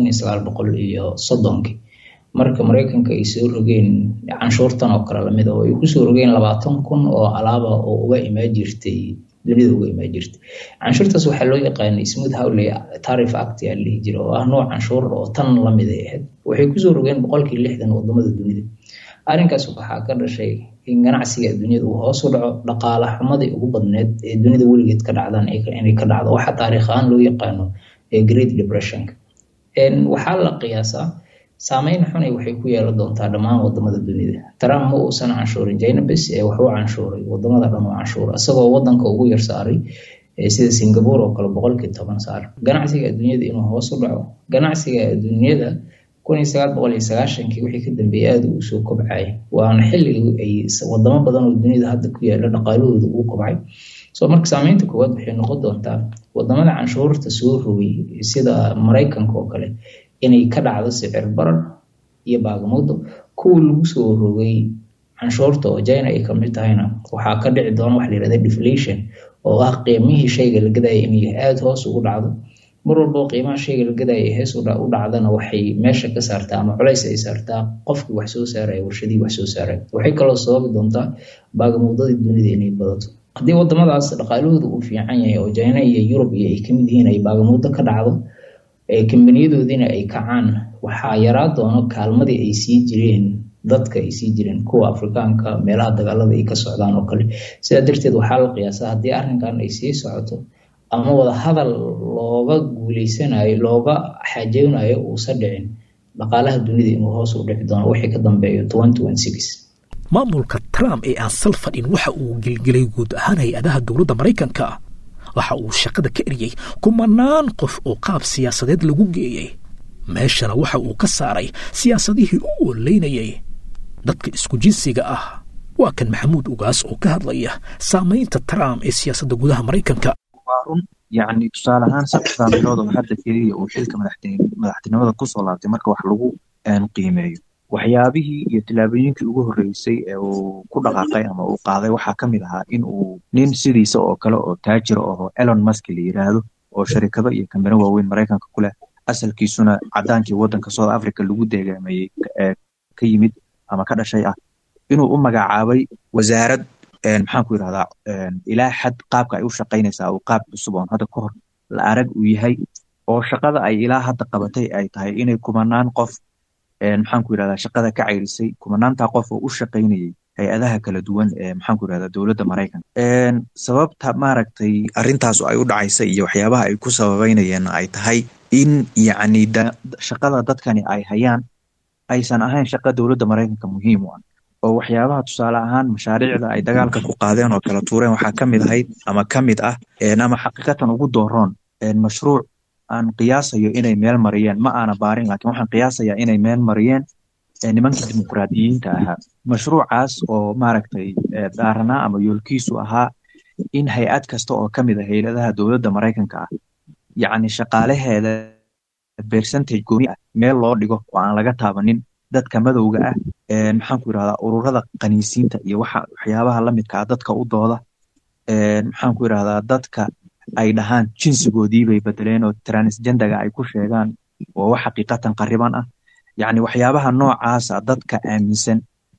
1930 marka Mareykanka ay soo rogeen canshuurtan oo kala lamid ah oo ay ku soo rogeen 20,000 oo alaaba oo uga imaan jirtay dunida uga imaan jirtay. canshuurtaas waxaa loo yaqaanay Smooth Hawley Tariff Act ee la jiro oo ah nooc canshuur oo tan lamid ah. waxay ku soo rogeen 60% wadamada dunida. arrinkaas waxaa ka dhashay in ganacsiga dunida uu hoos u dhaco, dhaqaale xumadii ugu badneed ee dunida weligeed ka dhacdan inay ka dhacdo waxa taariikh ahaan loo yaqaano Great Depression. waxaa la qiyaasaa saameyn xun waxay ku yeelan doontaa dhammaan wadamada dunida. Trump ma uusan canshuurin China bes wuxuu canshuuray wadamada dhan oo canshuur asagoo wadanka ugu yar saaray sida Singapore oo kale 10% saar. Ganacsiga adduunyada inuu hoos u dhaco. Ganacsiga adduunyada 1990kii wixii ka dambeeyay aad u soo kobcay, waana xilligii ay wadamo badan oo dunida hadda ku yaala dhaqaalahooda uu kobcay. Marka saameynta koowaad waxay noqon doontaa wadamada canshuurta soo rogay sida Mareykanka oo kale inay ka dhacdo sicir barar iyo baagamudo. Kuwa lagu soo rogay canshuurta oo China ay kamid tahayna waxaa ka dhici doona wax la yiraahdo deflation oo ah qiimihii shayga la gadayay inay aad hoos ugu dhacdo. mar walba qiimaha shayga la gadayay hees u dhacdana waxay meesha ka saartaa ama culays ay saartaa qofkii wax soo saaray warshadii wax soo saaray. Waxay kaloo sababi doontaa baagamuudada dunida inay badato. Haddii wadamadaas dhaqaalahoodu uu fiican yahay oo China iyo Europe ay kamid yihiin ay baagamuudo ka dhacdo kambaniyadooda ay kacaan, waxaa yaraa doono kaalmadii ay sii jireen dadka ay sii jireen kuwa Afrikaanka meelaha dagaalada ay ka socdaan oo kale. Sidaa darteed waxaa la qiyaasaa haddii arrinkan ay sii socoto ama wada hadal looga guuleysanayo looga xajeynayo uusan dhicin, dhaqaalaha dunida inuu hoos u dhici doono wixii ka dambeeyo 2026. maamulka Trump ee aan sal fadhin waxa uu gilgilay guud ahaan hay'adaha dowladda Mareykanka. waxa uu shaqada ka eriyay kumanaan qof oo qaab siyaasadeed lagu geeyay, meeshana waxa uu ka saaray siyaasadihii u oleynayay dadka isku jinsiga ah. waa kan Maxamuud Ugaas oo ka hadlaya saameynta Trump ee siyaasadda gudaha Mareykanka. يعني tusaale ahaan 3 bilood oo hadda kaliya uu xilka madaxtinimada ku soo laabtay marka wax lagu qiimeeyo waxyaabihii iyo tilaabooyinkii ugu horeysay ee uu ku dhaqaaqay ama uu qaaday waxaa kamid ahaa in uu nin sidiisa oo kale oo taajir oo Elon Musk la yiraahdo oo shirkado iyo kambanyo waaweyn Mareykanka ku leh asalkiisuna cadaankii wadanka South Africa lagu deegaamayay ka yimid ama ka dhashay ah inuu u magacaabay wasaarad maxaan ku yiraahdaa ilaa xad qaabka ay u shaqeynaysaa oo qaab cusub oo hadda ka hor la arag uu yahay oo shaqada ay ilaa hadda qabatay ay tahay inay kumanaan qof maxaan ku yiraahdaa shaqada ka ceyrisay kumanaanta qof oo u shaqeynayay hay'adaha kala duwan ee maxaan ku yiraahdaa dawladda Mareykanka. sababta maaragtay arintaas ay u dhacaysay iyo waxyaabaha ay ku sababeynayeen ay tahay in yacni shaqada dadkani ay hayaan aysan ahayn shaqo dawladda Mareykanka muhiim u ah. oo waxyaabaha tusaale ahaan mashaariicda ay dagaalka ku qaadeen oo kala tuureen waxaa kamid ahayd ama kamid ah ama xaqiiqatan ugu dooroon mashruuc aan qiyaasayo inay meel mariyeen ma aana baarin laakiin waxaan qiyaasayaa inay meel mariyeen nimankii dimuqraadiyiinta ahaa. mashruucaas oo maaragtay daaranaa ama yoolkiisu ahaa in hay'ad kasta oo kamid ah hay'adaha dowladda Mareykanka ah yacni shaqaalaheeda percentage gooni ah meel loo dhigo oo aan laga taabanin dadka madowga ah maxaan ku yiraahdaa ururada qaniisiinta iyo waxyaabaha la midka ah dadka u dooda maxaan ku yiraahdaa dadka ay dhahaan jinsigoodii bay bedeleen oo transgenderga ay ku sheegaan oo wax xaqiiqatan qariban ah. yacni waxyaabaha noocaas ah dadka aaminsan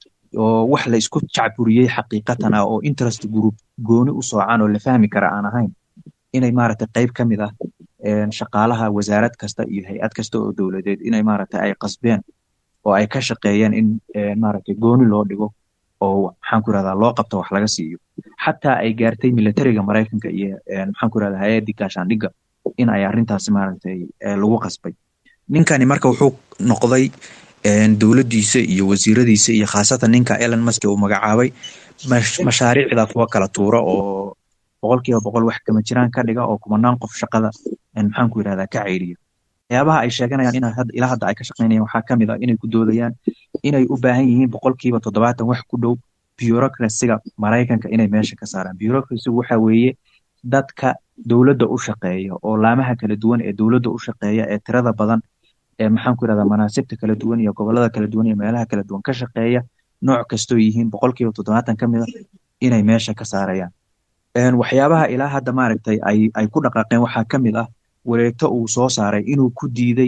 oo wax la isku jacburiyay xaqiiqatan ah oo interest group gooni u soocaan oo la fahmi kara aan ahayn inay maaragtay qayb kamid ah shaqaalaha wasaarad kasta iyo hay'ad kasta oo dawladeed inay maaragtay ay qasbeen oo ay ka shaqeeyeen in maaragtay gooni loo dhigo oo maxaan ku yiraahdaa loo qabto wax laga siiyo. xataa ay gaartay militariga Mareykanka iyo maxaan ku yiraahdaa hay'adda gaashaandhigga in ay arintaas maaragtay lagu qasbay. ninkani marka wuxuu noqday dawladdiisa iyo wasiiradiisa iyo khaasatan ninka Elon Musk uu magacaabay mashaariicda kuwa kala tuura oo 100% wax kama jiraan ka dhiga oo kumanaan qof shaqada maxaan ku yiraahdaa ka ceyriyo. waxyaabaha ay sheeganayaan in ilaa hadda ay ka shaqeynayaan waxaa kamid ah inay ku doodayaan inay u baahan yihiin 70% wax ku dhow bureaucracy-ga Mareykanka inay meesha ka saaraan. bureaucracy-gu waxa weeye dadka dawladda u shaqeeya oo laamaha kala duwan ee dawladda u shaqeeya ee tirada badan ee maxaan ku yiraahdaa manaasibta kala duwan iyo gobolada kala duwan iyo meelaha kala duwan ka shaqeeya nooc kastoo yihiin 70% kamid ah inay meesha ka saarayaan. waxyaabaha ilaa hadda maaragtay ay ku dhaqaaqeen waxaa kamid ah wareegto uu soo saaray inuu ku diiday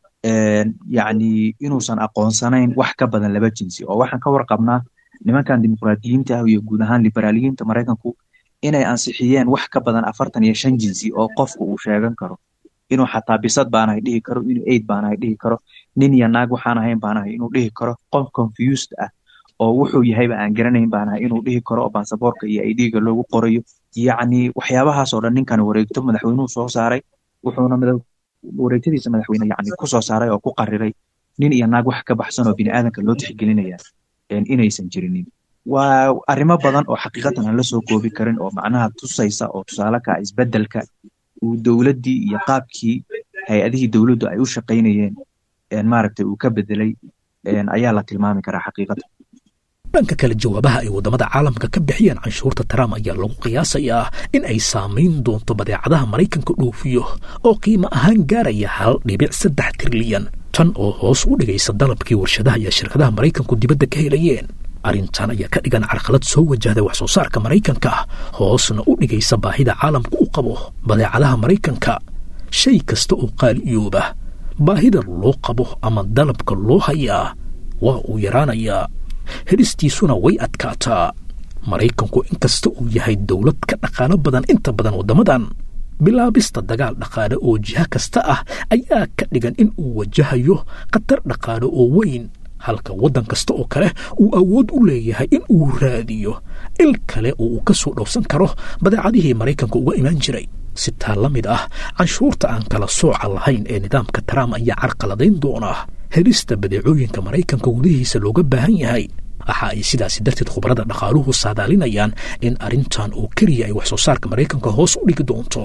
yacni inuusan aqoonsanayn wax ka badan 2 jinsi oo waxaan ka warqabnaa nimankan dimuqraadiyiinta ah iyo guud ahaan liberaaliyiinta Mareykanku inay ansixiyeen wax ka badan 45 jinsi oo qofku uu sheegan karo inuu xataa bisad baanahay dhihi karo inuu eid baanahay dhihi karo nin iyo naag waxaan ahayn baanahay inuu dhihi karo qof confused ah oo wuxuu yahayba aan garanayn baanahay inuu dhihi karo oo baasaboorka iyo ID-ga loogu qorayo. yacni waxyaabahaas oo dhan ninkan wareegto madaxweynuhu soo saaray wuxuuna wareegtadiisa madaxweyne yacni ku soo saaray oo ku qariray nin iyo naag wax ka baxsan oo bini'aadanka loo tixgelinaya inaysan jirinin. waa arrimo badan oo xaqiiqatan aan la soo koobi karin oo macnaha tusaysa oo tusaale ka isbeddelka uu dowladdii iyo qaabkii hay-adihii dowladdu ay u shaqaynayeen maaragtay uu ka bedelay ayaa la tilmaami karaa xaqiiqatan. dhanka kale jawaabaha ay waddamada caalamka ka bixiyeen canshuurta Trump ayaa lagu qiyaasayaa in ay saamayn doonto badeecadaha Maraykanka dhoofiyo oo qiimo ahaan gaaraya 1.3 trilyan tan oo hoos u dhigaysa dalabkii warshadaha iyo shirkadaha Maraykanku dibadda ka helayeen. arrintan ayaa ka dhigan carqalad soo wajahday wax soo saarka Maraykanka hoosna u dhigaysa baahida caalamku u qabo badeecadaha Maraykanka. shay kasta oo qaaliyooba baahida loo qabo ama dalabka loo hayaa waa uu yaraanayaa, helistiisuna way adkaataa. Maraykanku inkasta uu yahay dowlad ka dhaqaalo badan inta badan waddamadan, bilaabista dagaal dhaqaale oo jiha kasta ah ayaa ka dhigan in uu wajahayo khatar dhaqaale oo weyn, halka waddan kasta oo kale uu awood u leeyahay in uu raadiyo il kale oo uu ka soo dhowrsan karo badeecadihii Maraykanka uga imaan jiray. si taa la mid ah canshuurta aan kala sooca lahayn ee nidaamka Trump ayaa carqaladayn doona helista badeecooyinka Maraykanka gudihiisa looga baahan yahay. waxa ay sidaasi darteed khubarada dhaqaaluhu saadaalinayaan in arrintan oo keliya ay wax soo saarka Maraykanka hoos u dhigi doonto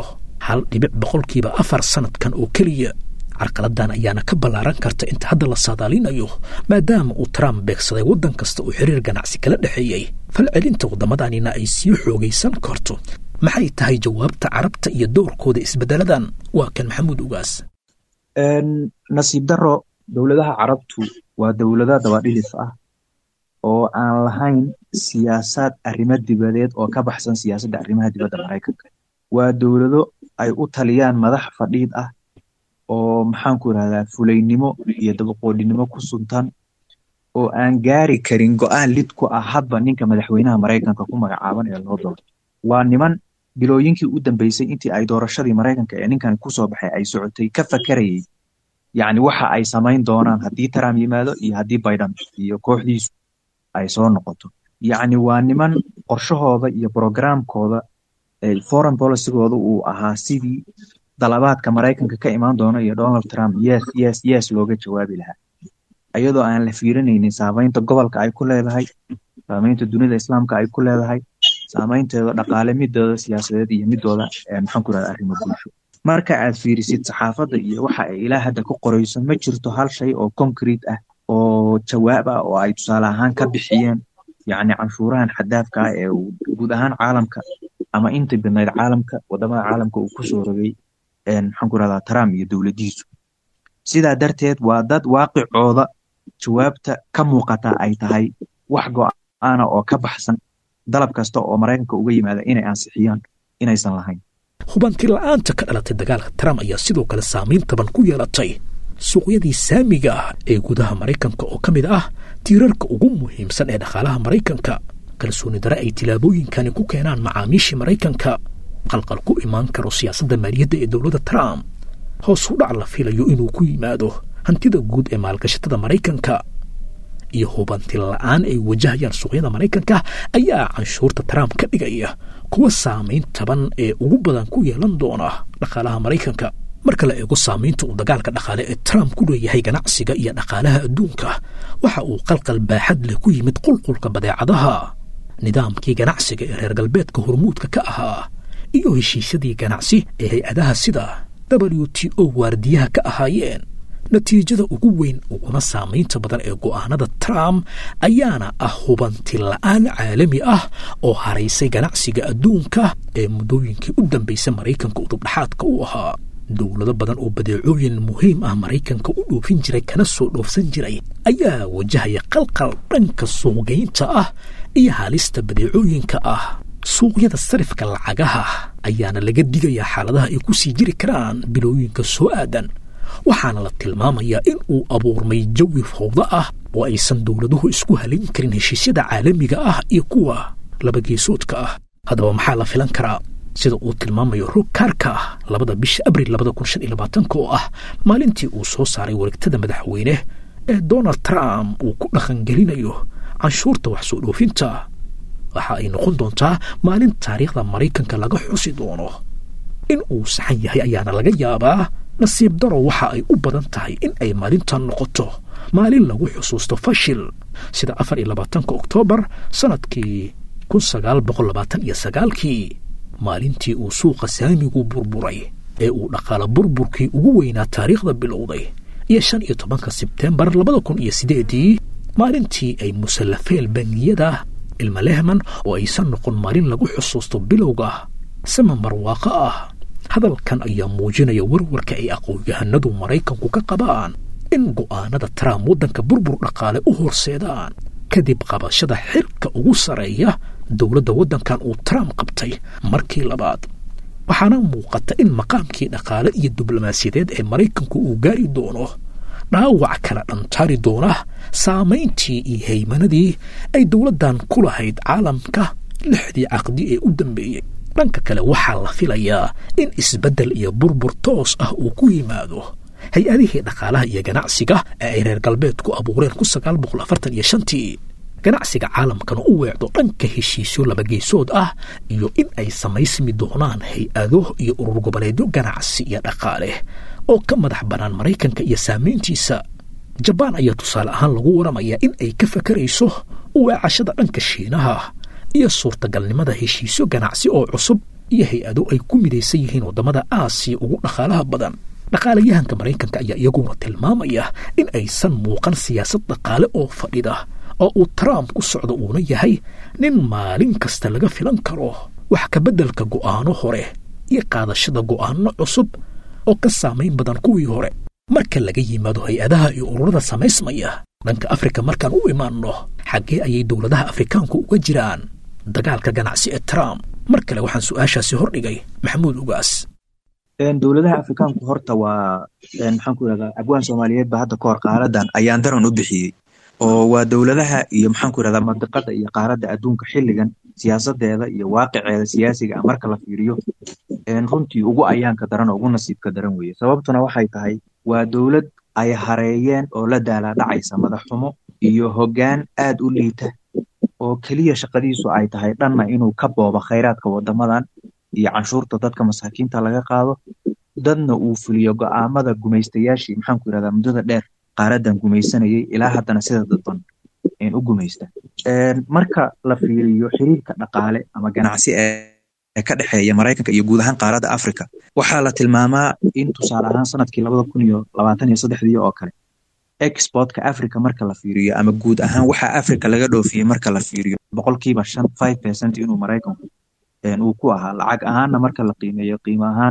1.4% sanadkan oo keliya. carqaladan ayaana ka ballaaran karta inta hadda la saadaalinayo maadaama uu Trump beegsaday waddan kasta oo xiriir ganacsi kala dhexeeyay. falcelinta waddamadana ay sii xoogaysan karto. maxay tahay jawaabta carabta iyo doorkooda isbedeladan? waa kan Maxamuud Ugaas. nasiib daro dowladaha carabtu waa dowlado dabadhilif ah oo aan lahayn siyaasad arrimo dibadeed oo ka baxsan siyaasadda arrimaha dibadda Maraykanka. waa dowlado ay u taliyaan madax fadhiid ah oo maxaan ku rahdaa fulaynimo iyo dabaqoodinimo ku suntan oo aan gaari karin go'aan lid ku ah hadba ninka madaxweynaha Maraykanka ku magacaaban ee loo doorto. waa niman bilooyinkii u dambeysay intii ay doorashadii Maraykanka ee ninkan ku soo baxay ay socotay ka fakarayay yacni waxa ay samayn doonaan haddii Trump yimaado iyo haddii Biden iyo kooxdiisu ay soo noqoto. yacni waa niman qorshahooda iyo programkooda foreign policy-gooda uu ahaa sidii dalabaadka Maraykanka ka imaan doona iyo Donald Trump yes looga jawaabi lahaa, iyadoo aan la fiirinaynin saamaynta gobolka ay ku leedahay, saamaynta dunida islaamka ay ku leedahay, saamaynteeda dhaqaale, midooda siyaasadeed iyo midooda maxaan ku rahdaa arrimo bulsho. marka aad fiirisid saxaafadda iyo waxa ay ilaa hadda ku qorayso ma jirto hal shay oo concrete ah oo jawaab ah oo ay tusaale ahaan ka bixiyeen yacni canshuurahan xadaafka ah ee guud ahaan caalamka ama inta badnayd caalamka waddamada caalamka uu ku soo rogay maxaan ku rahdaa Trump iyo dowladdiisu. sidaa darteed waa dad waaqicooda jawaabta ka muuqata ay tahay wax go'aana oo ka baxsan dalab kasta oo Maraykanka uga yimaada inay ansixiyaan inaysan lahayn. hubanti la'aanta ka dhalatay dagaalka Trump ayaa sidoo kale saamayn taban ku yeelatay suuqyadii saamiga ah ee gudaha Maraykanka oo ka mid ah tiirarka ugu muhiimsan ee dhaqaalaha Maraykanka. kalsooni darre ay tilaabooyinkani ku keenaan macaamiishii Maraykanka, qalqal ku imaan karo siyaasadda maaliyadda ee dowladda Trump, hoos u dhac la filayo inuu ku yimaado hantida guud ee maalgashatada Maraykanka, iyo hubanti la'aan ay wajahayaan suuqyada Maraykanka ayaa canshuurta Trump ka dhigaya kuwa saamayn taban ee ugu badan ku yeelan doona dhaqaalaha Maraykanka. marka la eego saamaynta uu dagaalka dhaqaale ee Trump ku leeyahay ganacsiga iyo dhaqaalaha adduunka, waxa uu qalqal baaxad leh ku yimid qulqulka badeecadaha, nidaamkii ganacsiga ee reer galbeedka hormuudka ka ahaa, iyo heshiisyadii ganacsi ee hay-adaha sida WTO waardiyaha ka ahaayeen. natiijada ugu weyn uguna saamaynta badan ee go'aanada Trump ayaana ah hubanti la'aan caalami ah oo haraysay ganacsiga adduunka ee muddooyinkii u dambeysay Maraykanka udubdhaxaadka u ahaa. dowlado badan oo badeecooyin muhiim ah Maraykanka u dhoofin jiray kana soo dhoofsan jiray ayaa wajahaya qalqal dhanka suuqgeynta ah iyo halista badeecooyinka ah. suuqyada sarifka lacagaha ayaana laga digayaa xaaladaha ay ku sii jiri karaan bilooyinka soo aadan, waxaana la tilmaamayaa in uu abuurmay jawi fawdo ah oo aysan dowladuhu isku halin karin heshiisyada caalamiga ah iyo kuwa laba geesoodka ah. haddaba maxaa la filan karaa? sida uu tilmaamayo Rob Carter 2 bisha Abriil 2025 oo ah maalintii uu soo saaray wareegtada madaxweyne ee Donald Trump uu ku dhaqangelinayo canshuurta wax soo dhoofinta. waxa ay noqon doontaa maalin taariikhda Maraykanka laga xusi doono. in uu saxan yahay ayaana laga yaabaa. nasiib daro waxa ay u badan tahay in ay maalintan noqoto maalin lagu xusuusto fashil sida 24 Oktoobar sanadkii 1929kii maalintii uu suuqa saamigu burburay ee uu dhaqaale burburkii ugu weynaa taariikhda bilowday iyo 15 Sebtembar 2008 maalintii ay musallafeen bangiyada ilma lehman oo aysan noqon maalin lagu xusuusto bilowga sama marwaaqa ah hadalkan ayaa muujinaya warwarka ay aqoon-yahanadu Maraykanku ka qabaan in go'aanada Trump waddanka burbur dhaqaale u horseedaan kadib qabashada xilka ugu sareeya dowladda waddankan uu Trump qabtay markii labaad waxaana muuqata in maqaamkii dhaqaale iyo diblomaasiyadeed ee Maraykanku uu gaari doono dhaawac kala dhantaari doona saamayntii iyo haymanadii ay dowladdan ku lahayd caalamka 6 caqdi ee u dambeeyay dhanka kale waxaa la filayaa in isbeddel iyo burbur toos ah uu ku yimaado hay-adihii dhaqaalaha iyo ganacsiga ee ay reer galbeedku abuureen 1945tii ganacsiga caalamkana u weecdo dhanka heshiisyo laba geesood ah iyo in ay samaysmi doonaan hay-ado iyo urur goboleedyo ganacsi iyo dhaqaale oo ka madax banaan Maraykanka iyo saamayntiisa Japan ayaa tusaale ahaan lagu waramayaa in ay ka fakarayso weecashada dhanka Shiinaha iyo suurtagalnimada heshiisyo ganacsi oo cusub iyo hay-ado ay ku midaysan yihiin wadamada Aasiya ugu dhaqaalaha badan dhaqaalayahanka Maraykanka ayaa iyaguna tilmaamaya in aysan muuqan siyaasad dhaqaale oo fadhida oo uu Trump ku socdo uuna yahay nin maalin kasta laga filan karo wax ka beddelka go'aano hore iyo qaadashada go'aano cusub oo ka saamayn badan kuwii hore marka laga yimaado hay-adaha iyo ururada samaysmaya dhanka Afrika markaan u imaanno xaggee ayay dowladaha Afrikaanku uga jiraan dagaalka ganacsi ee Trump mar kale waxaan su'aashaasi hordhigay Maxamuud Ugaas dowladaha Afrikaanku horta waa maxaan ku yiraahdaa abwaan Soomaaliyeed ba hadda ka hor qaaradan ayaan daran u bixiyay oo waa dowladaha iyo maxaan ku yiraahdaa mantiqada iyo qaaradda adduunka xilligan siyaasadeeda iyo waaqiceeda siyaasiga marka la fiiriyo runtii ugu ayaanka daran ugu nasiibka daran weeye sababtuna waxay tahay waa dowlad ay hareeyeen oo la daala dhacaysa madaxxumo iyo hoggaan aad u liita oo kaliya shaqadiisu ay tahay dhanna inuu ka boobo khayraadka wadamadan iyo canshuurta dadka masaakiinta laga qaado dadna uu fuliyo go'aamada gumaystayaashii maxaan ku yiraahdaa muddada dheer qaaradan gumaysanayay ilaa haddana sida dadban u gumaysta marka la fiiriyo xiriirka dhaqaale ama ganacsi ee ka dhexeeya Maraykanka iyo guud ahaan qaaradda Afrika waxaa la tilmaamaa in tusaale ahaan sanadkii 2023 oo kale exportka Afrika marka la fiiriyo ama guud ahaan waxa Afrika laga dhoofiyay marka la fiiriyo 5% inuu Maraykanku uu ku ahaa lacag ahaanna marka la qiimeeyo qiimo ahaan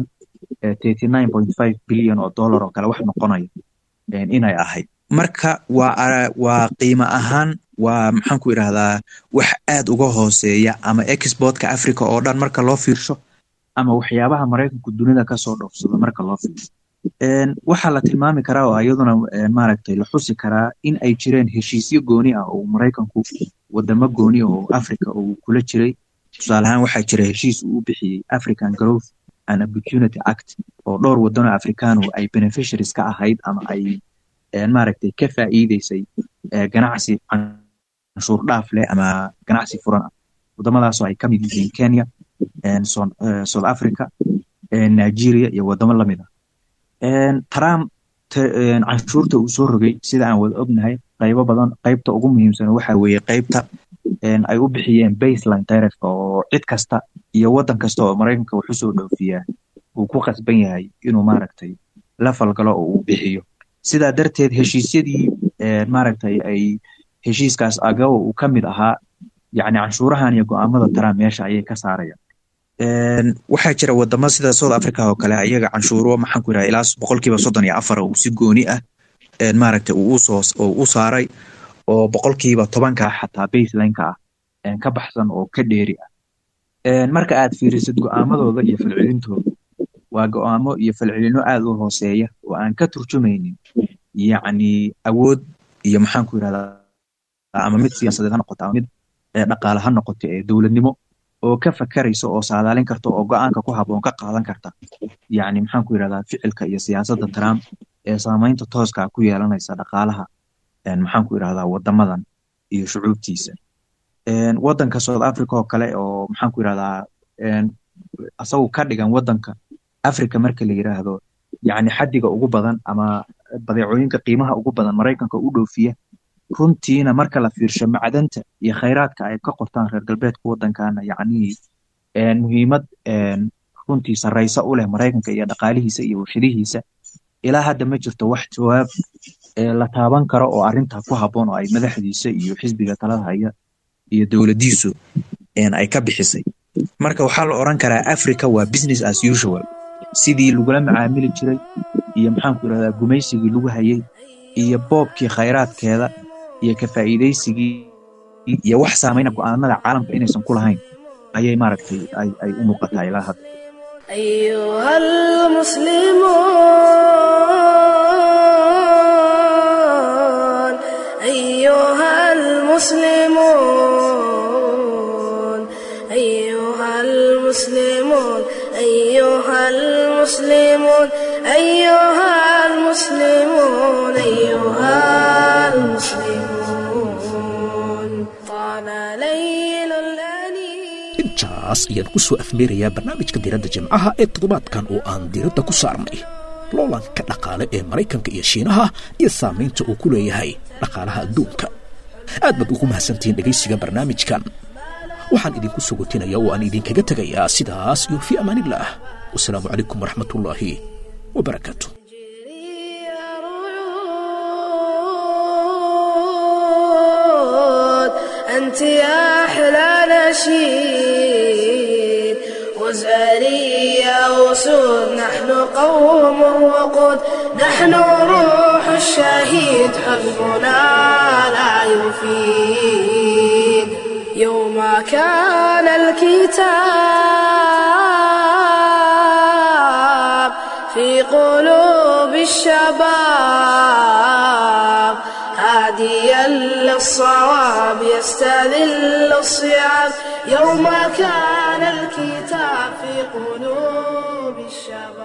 39.5 bilyan oo dollar oo kale wax noqonaya inay ahayd marka waa qiimo ahaan waa maxaan ku yiraahdaa wax aad uga hooseeya ama exportka Afrika oo dhan marka loo fiirsho ama waxyaabaha Maraykanku dunida ka soo dhoofsado marka loo fiirsho waxa la tilmaami karaa oo iyaduna maaragtay la xusi karaa in ay jireen heshiisyo gooni ah oo Maraykanku wadamo gooni oo Afrika oo kula jiray tusaale ahaan waxaa jira heshiis uu bixiyay African Growth and Opportunity Act oo dhowr wadano Afrikaan oo ay beneficiaries ka ahayd ama ay maaragtay ka faa'iideysay ganacsi canshuur dhaaf leh ama ganacsi furan ah wadamadaas oo ay ka mid yihiin Kenya South Africa Nigeria iyo wadamo la mid ah Trump canshuurta uu soo rogay sida aan wada ognahay qaybo badan qaybta ugu muhiimsan waxa weeye qaybta ay u bixiyeen baseline tariff oo cid kasta iyo wadan kasta oo Maraykanka wuxuu soo dhoofiyaa uu ku qasban yahay inuu maaragtay la falgalo oo uu bixiyo sida darteed heshiisyadii maaragtay ay heshiiskaas agaw uu ka mid ahaa yacni canshuurahan iyo go'aamada Trump meesha ayay ka saarayaan waxaa jira wadamo sida South Africa oo kale ayaga canshuuro maxaan ku yiraahdaa ilaa 34% uu si gooni ah maaragtay uu u saaray oo 10% xataa baseline-ka ah ka baxsan oo ka dheeri ah marka aad fiirisid go'aamadooda iyo falcelintooda waa go'aamo iyo falcelino aad u hooseeya oo aan ka turjumaynin yacni awood iyo maxaan ku yiraahdaa ama mid siyaasadeed ha noqoto ama mid dhaqaale ha noqoto ee dowladnimo oo ka fakarayso oo saadaalin karto oo go'aanka ku habboon ka qaadan karta yacni maxaan ku yiraahdaa ficilka iyo siyaasadda Trump ee saamaynta tooska ku yeelanaysa dhaqaalaha maxaan ku yiraahdaa wadamadan iyo shucuubtiisa wadanka South Africa oo kale oo maxaan ku yiraahdaa asagu ka dhigan wadanka Afrika marka la yiraahdo yacni xaddiga ugu badan ama badeecooyinka qiimaha ugu badan Maraykanka u dhoofiya runtiina marka la fiirsho macdanta iyo khayraadka ay ka qortaan reer galbeedka waddankaana yacni muhiimad runtii sarreysa u leh Maraykanka iyo dhaqaalihiisa iyo warshadihiisa ilaa hadda ma jirto wax jawaab la taaban karo oo arrinta ku habboon oo ay madaxdiisa iyo xisbiga talada haya iyo dowladiisu ay ka bixisay. Marka waxaa la oran karaa Africa waa business as usual, sidii lagula macaamili jiray iyo maxaan ku yiraahdaa gumaysigii lagu hayay iyo boobkii khayraadkeeda iyo ka faa'iideysigii iyo wax saameyn go'aanada caalamka inaysan ku lahayn ayay maaragtay ay u muuqataa ilaa hadda. أيها المسلمون أيها المسلمون أيها المسلمون أيها المسلمون أيها المسلمون أيها المسلمون طال ليل الأنين. intaas ayaan ku soo afmeerayaa barnaamijka diiradda jimcaha ee toddobaadkan oo aan diiradda ku saarnay loolanka dhaqaale ee Maraykanka iyo Shiinaha iyo saamaynta uu ku leeyahay dhaqaalaha adduunka. aad baad ugu mahadsantihiin dhegaysiga barnaamijkan. waxaan idinku sugotinayaa oo aan idinkaga tegayaa sidaas iyo fi amaanillah. wassalaamu calaykum waraxmatullaahi wabarakaatuh. أنت يا أحلى نشيد وزاري يا أسود نحن قوم وقود نحن روح الشهيد حزبنا لا يفيد يوم كان الكتاب في قلوب الشباب هاديا للصواب يستذل الصيام يوم كان الكتاب في قلوب الشباب.